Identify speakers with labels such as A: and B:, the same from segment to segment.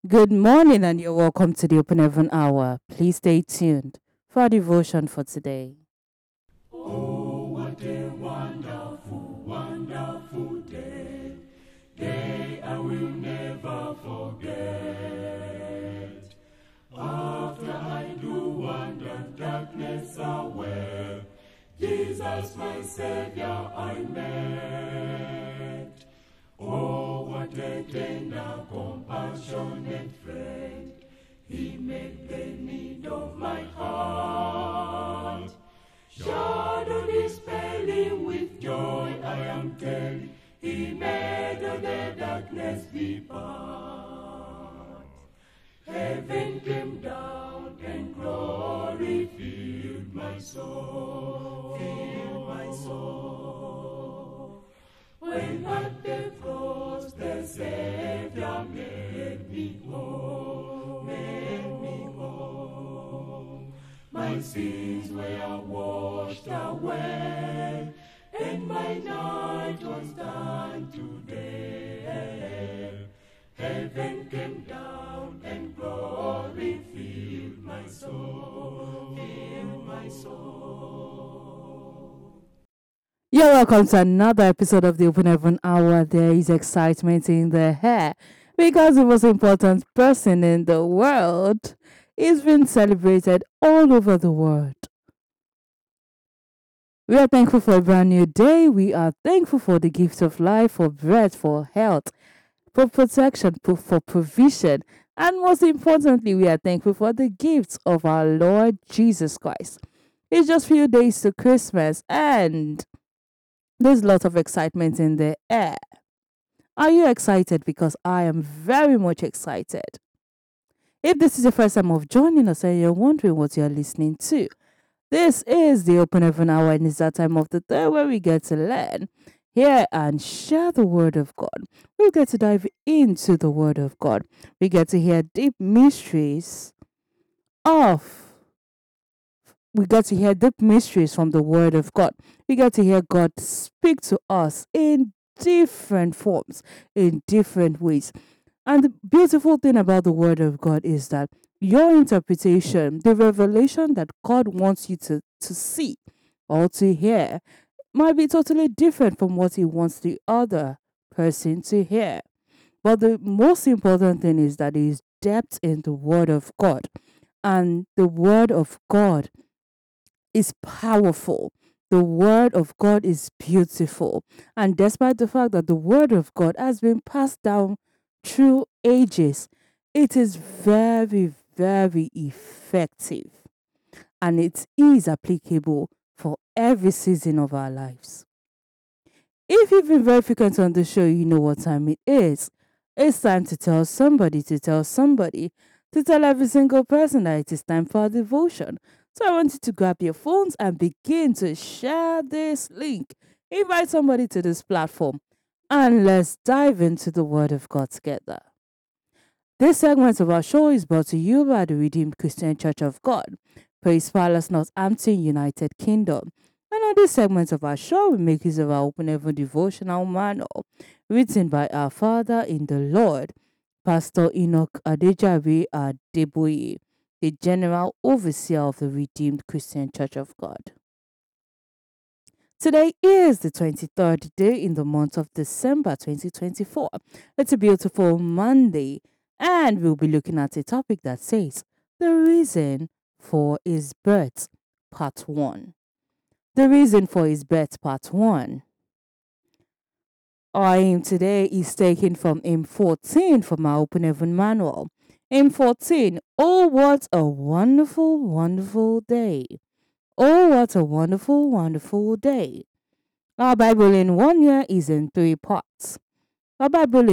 A: Good morning, and you're welcome to the Open Heaven Hour. Please stay tuned for our devotion for today.
B: Oh, what a wonderful, wonderful day. Day I will never forget. After I do wander darkness away, Jesus my Savior I met. Oh, what a tender, compassionate friend. He met the need of my heart. Shadow dispelling with joy, I am telling, He made the darkness depart. Heaven came down and glory filled my soul, filled my soul. When at the cross the Savior made me whole, made me whole. My sins were washed away, and my night was done today. Heaven came down and glory filled my soul, filled my soul.
A: You're welcome to another episode of the Open Heaven Hour. There is excitement in the air because the most important person in the world is being celebrated all over the world. We are thankful for a brand new day. We are thankful for the gift of life, for breath, for health, for protection, for provision, and most importantly, we are thankful for the gifts of our Lord Jesus Christ. It's just few days to Christmas, and there's lots of excitement in the air. Are you excited? Because I am very much excited. If this is the first time of joining us and you're wondering what you're listening to, this is the Open Heaven Hour, and it's that time of the day where we get to learn, hear, and share the Word of God. We get to dive into the Word of God. We get to hear deep mysteries from the Word of God. We get to hear God speak to us in different forms, in different ways. And the beautiful thing about the Word of God is that your interpretation, the revelation that God wants you to see or to hear, might be totally different from what He wants the other person to hear. But the most important thing is that there is depth in the Word of God. And the Word of God is powerful. The Word of God is beautiful. And despite the fact that the Word of God has been passed down through ages, it is very, very effective. And it is applicable for every season of our lives. If you've been very frequent on the show, you know what time it is. It's time to tell somebody, to tell every single person that it is time for our devotion. So I want you to grab your phones and begin to share this link. Invite somebody to this platform, and let's dive into the Word of God together. This segment of our show is brought to you by the Redeemed Christian Church of God, Praise Palace, Northampton, United Kingdom. And on this segment of our show, we make use of our Open Heaven devotional manual, written by our Father in the Lord, Pastor Enoch Adejabi Adeboye, the General Overseer of the Redeemed Christian Church of God. Today is the 23rd day in the month of December 2024. It's a beautiful Monday, and we'll be looking at a topic that says, The Reason for His Birth, Part 1. The Reason for His Birth, Part 1. Our aim today is taken from Hymn 14 from our Open Heaven Manual. Hymn 14, Oh, what a wonderful, wonderful day. Oh, what a wonderful, wonderful day. Our Bible in 1 year is in 3 parts. We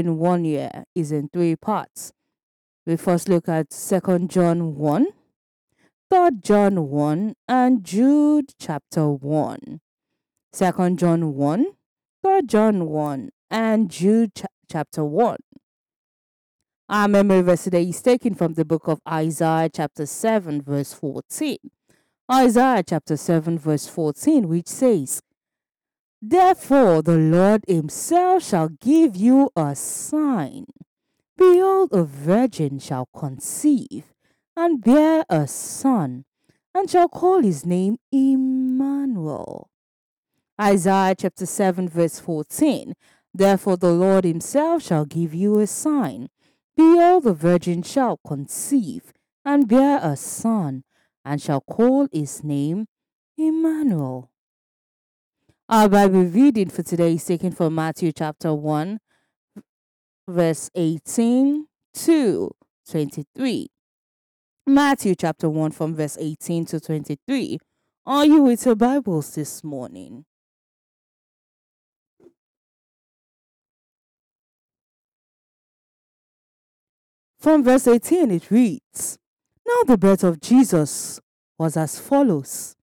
A: first look at 2 John 1, 3 John 1, and Jude chapter 1. 2 John 1, 3 John 1, and Jude chapter 1. Our memory verse today is taken from the book of Isaiah chapter 7 verse 14. Isaiah chapter 7 verse 14, which says, Therefore the Lord himself shall give you a sign. Behold, a virgin shall conceive and bear a son, and shall call his name Emmanuel. Isaiah chapter 7, verse 14. Therefore the Lord himself shall give you a sign. Behold, the virgin shall conceive and bear a son, and shall call his name Emmanuel. Our Bible reading for today is taken from Matthew chapter 1, verse 18 to 23. Matthew chapter 1 from verse 18 to 23. Are you with your Bibles this morning? From verse 18 it reads, Now the birth of Jesus was as follows.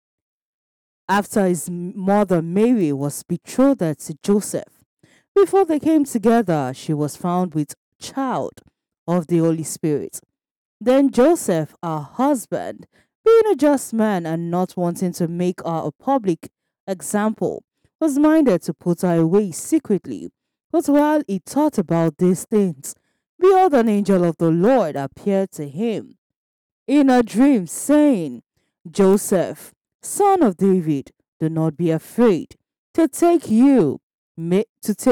A: After his mother Mary was betrothed to Joseph, before they came together, she was found with child of the Holy Spirit. Then Joseph, her husband, being a just man and not wanting to make her a public example, was minded to put her away secretly. But while he thought about these things, behold, an angel of the Lord appeared to him in a dream, saying, Joseph, son of David, do not be afraid to take you Mary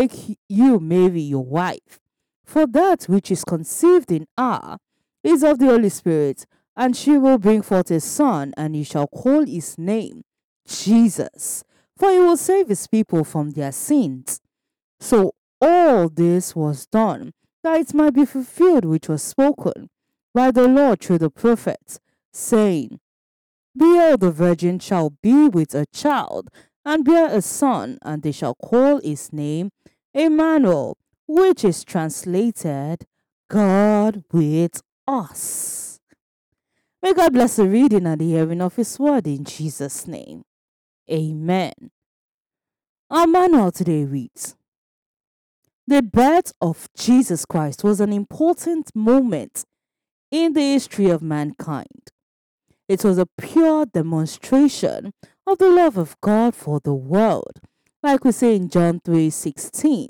A: your wife, for that which is conceived in her is of the Holy Spirit, and she will bring forth a son, and you shall call his name Jesus, for he will save his people from their sins. So all this was done, that it might be fulfilled which was spoken by the Lord through the prophets, saying, Behold, the virgin shall be with a child, and bear a son, and they shall call his name Emmanuel, which is translated God with us. May God bless the reading and the hearing of his word in Jesus' name. Amen. Our manual today reads, The birth of Jesus Christ was an important moment in the history of mankind. It was a pure demonstration of the love of God for the world, like we say in John 3:16,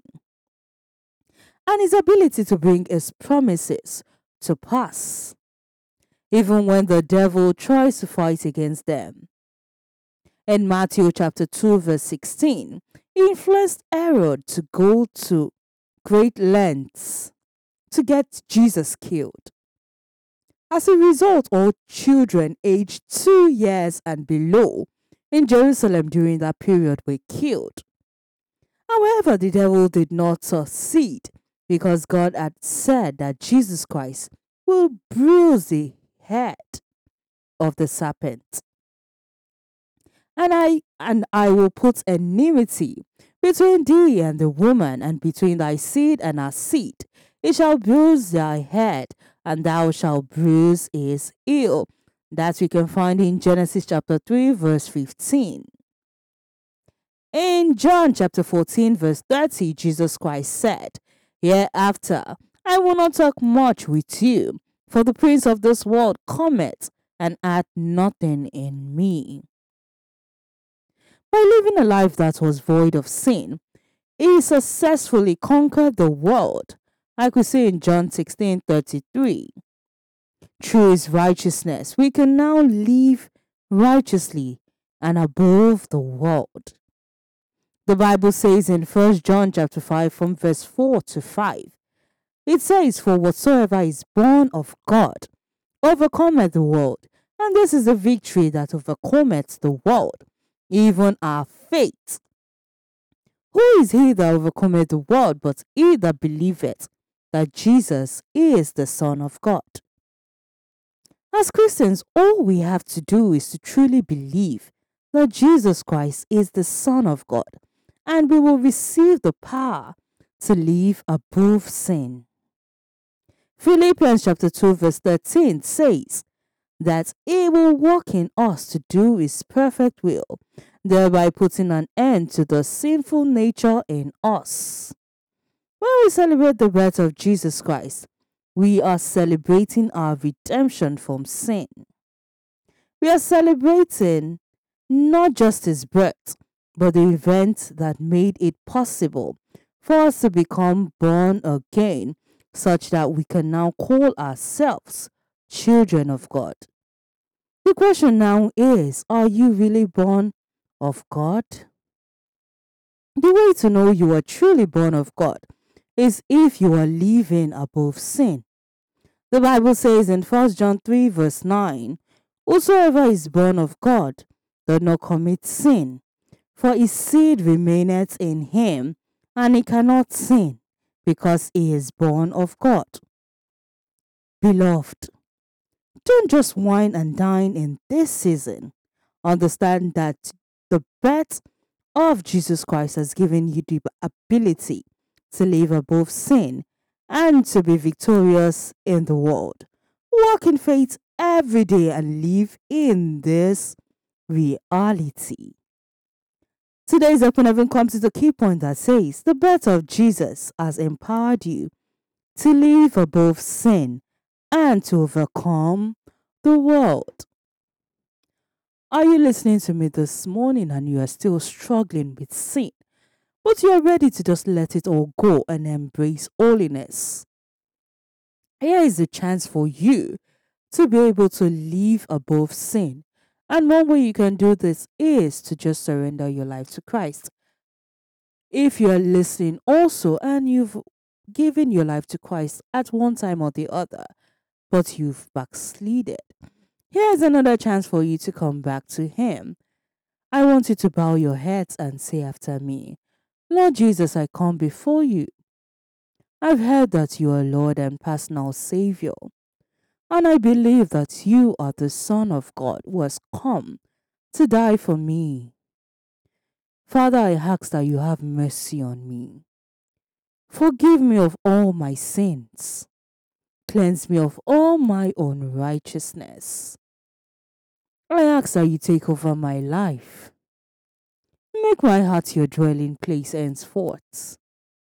A: and his ability to bring his promises to pass, even when the devil tries to fight against them. In Matthew chapter 2, verse 16, he influenced Herod to go to great lengths to get Jesus killed. As a result, all children aged 2 years and below in Jerusalem during that period were killed. However, the devil did not succeed, because God had said that Jesus Christ will bruise the head of the serpent. And I will put enmity between thee and the woman, and between thy seed and her seed. It shall bruise thy head, and thou shalt bruise his heel. That we can find in Genesis chapter 3, verse 15. In John chapter 14, verse 30, Jesus Christ said, Hereafter I will not talk much with you, for the prince of this world cometh, and hath nothing in me. By living a life that was void of sin, he successfully conquered the world, like we see in John 16:33. Through his righteousness, we can now live righteously and above the world. The Bible says in 1 John chapter 5 from verse 4 to 5, it says, For whatsoever is born of God overcometh the world, and this is the victory that overcometh the world, even our faith. Who is he that overcometh the world but he that believeth that Jesus is the Son of God? As Christians, all we have to do is to truly believe that Jesus Christ is the Son of God, and we will receive the power to live above sin. Philippians chapter 2 verse 13 says that he will work in us to do his perfect will, thereby putting an end to the sinful nature in us. When we celebrate the birth of Jesus Christ, we are celebrating our redemption from sin. We are celebrating not just his birth, but the event that made it possible for us to become born again such that we can now call ourselves children of God. The question now is, are you really born of God? The way to know you are truly born of God is if you are living above sin. The Bible says in 1 John 3 verse 9, whosoever is born of God does not commit sin, for his seed remaineth in him, and he cannot sin, because he is born of God. Beloved, don't just wine and dine in this season. Understand that the birth of Jesus Christ has given you the ability to live above sin and to be victorious in the world. Walk in faith every day and live in this reality. Today's Open Heaven comes to the key point that says the birth of Jesus has empowered you to live above sin and to overcome the world. Are you listening to me this morning and you are still struggling with sin, but you are ready to just let it all go and embrace holiness? Here is a chance for you to be able to live above sin. And one way you can do this is to just surrender your life to Christ. If you are listening also and you've given your life to Christ at one time or the other, but you've backslided, here's another chance for you to come back to Him. I want you to bow your heads and say after me, Lord Jesus, I come before you. I've heard that you are Lord and personal Savior, and I believe that you are the Son of God who has come to die for me. Father, I ask that you have mercy on me. Forgive me of all my sins. Cleanse me of all my unrighteousness. I ask that you take over my life. Make my heart your dwelling place henceforth.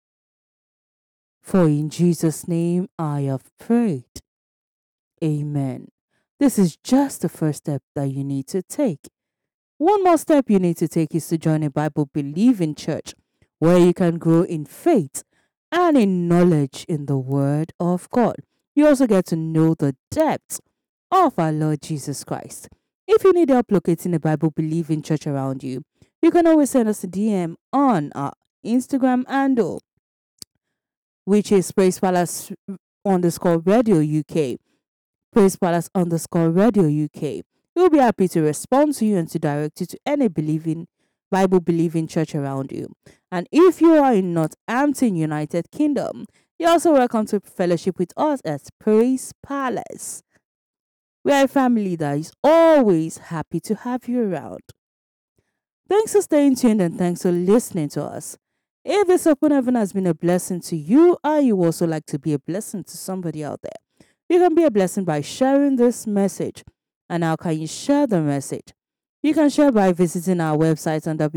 A: For in Jesus' name I have prayed. Amen. This is just the first step that you need to take. One more step you need to take is to join a Bible believing church where you can grow in faith and in knowledge in the Word of God. You also get to know the depth of our Lord Jesus Christ. If you need help locating a Bible believing church around you, you can always send us a DM on our Instagram handle, which is Praise Palace _ Radio UK. Praise Palace _ Radio UK. We'll be happy to respond to you and to direct you to any Bible believing church around you. And if you are in Northampton, United Kingdom, you're also welcome to fellowship with us at Praise Palace. We are a family that is always happy to have you around. Thanks for staying tuned and thanks for listening to us. If this Open Heaven has been a blessing to you, or you also like to be a blessing to somebody out there, you can be a blessing by sharing this message. And how can you share the message? You can share by visiting our website on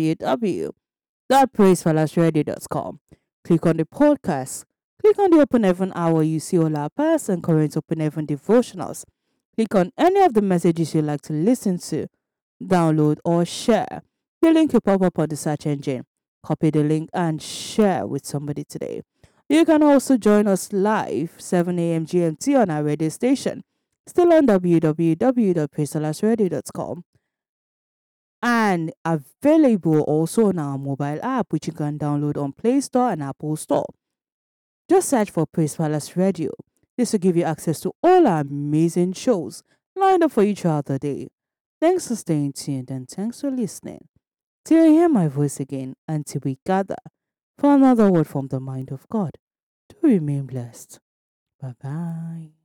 A: www.praisepalaceradio.com. Click on the podcast. Click on the Open Heaven Hour. You see all our past and current Open Heaven devotionals. Click on any of the messages you'd like to listen to, download, or share. The link will pop up on the search engine. Copy the link and share with somebody today. You can also join us live 7 a.m. GMT on our radio station, still on www.praisepalaceradio.com, and available also on our mobile app, which you can download on Play Store and Apple Store. Just search for Praise Palace Radio. This will give you access to all our amazing shows lined up for you throughout the day. Thanks for staying tuned and thanks for listening. Till you hear my voice again, until we gather for another word from the mind of God. Do remain blessed. Bye-bye.